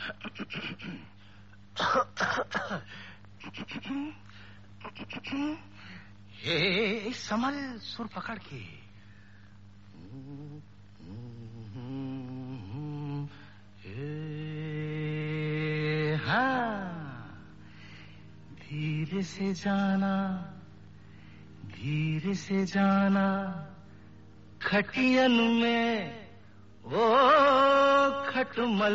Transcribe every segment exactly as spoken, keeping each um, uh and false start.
हे संभल, सुर पकड़ के। हाँ, धीरे से जाना, धीरे से जाना खटियन में, ओ खटमल,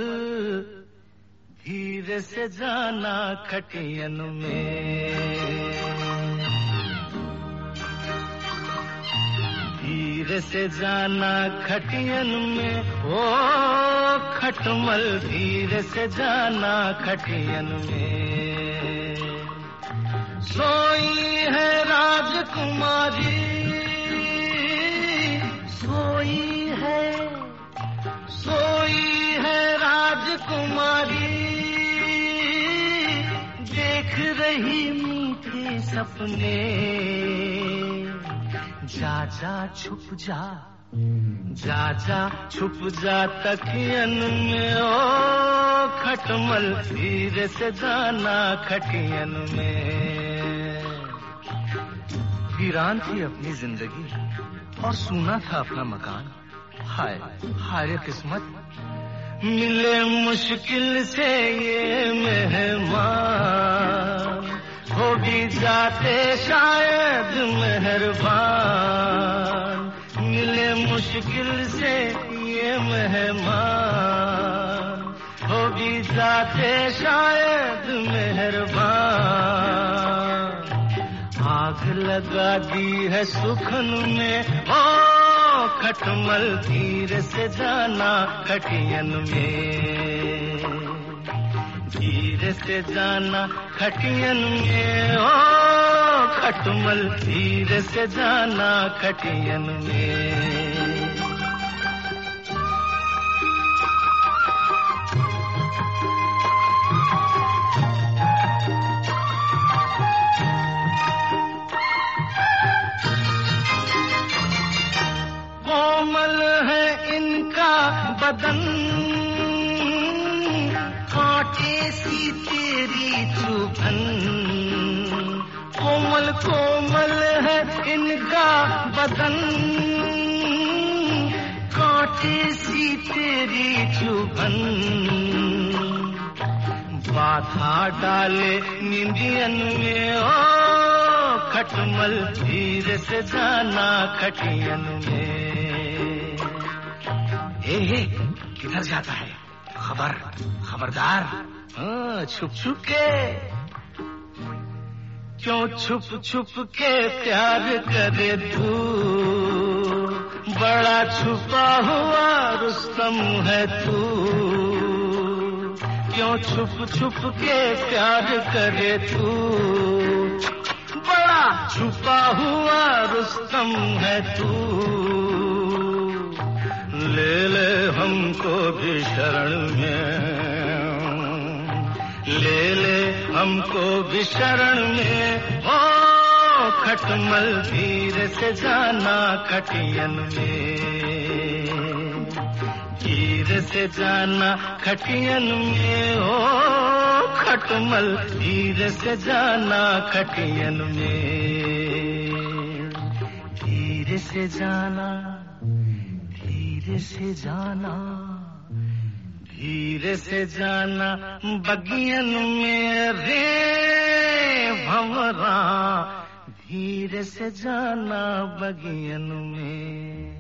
धीरे से जाना खटियन में। धीरे से जाना खटियन में, ओ खटमल, धीरे से जाना खटियन में। सोई है राजकुमारी, सोई है, सोई है राजकुमारी, देख रही मीठे सपने। जा जा छुप जा, जा जा छुप जा तकियन में, ओ खटमल, धीरे से जाना खटियन में। वीरान थी अपनी जिंदगी और सूना था अपना मकान। हाय हाय रे किस्मत, मिले मुश्किल से ये मेहमान, हो भी जाते शायद मेहरबान। मिले मुश्किल से ये मेहमान, हो भी जाते शायद मेहरबान। आग लगा दी है सुखन में, ओ खटमल, धीरे से जाना खटियन में। धीरे से जाना खटियन में, ओ खटमल, धीरे से जाना खटियन में। कोमल है इनका बदन, कांटे सी तेरी चुभन। कोमल कोमल है इनका बदन, कांटे सी तेरी चुभन। बाधा डाले निंदियन में, ओ खटमल, धीरे से जाना खटियन में। हे हे, किधर जाता है? खबर, खबरदार। हाँ, छुप छुप के, क्यों छुप छुप के प्यार करे तू? बड़ा छुपा हुआ रुस्तम है तू। क्यों छुप छुप के प्यार करे तू? बड़ा छुपा हुआ रुस्तम है तू। ले ले हमको भी शरण में, ले ले हमको भी शरण में, ओ खटमल, धीरे से जाना खटियन में। धीरे से जाना खटियन में, ओ खटमल, धीरे से जाना खटियन में। धीरे से जाना, धीरे से जाना, धीरे से जाना बगियन में रे भंवरा, धीरे से जाना बगियन में।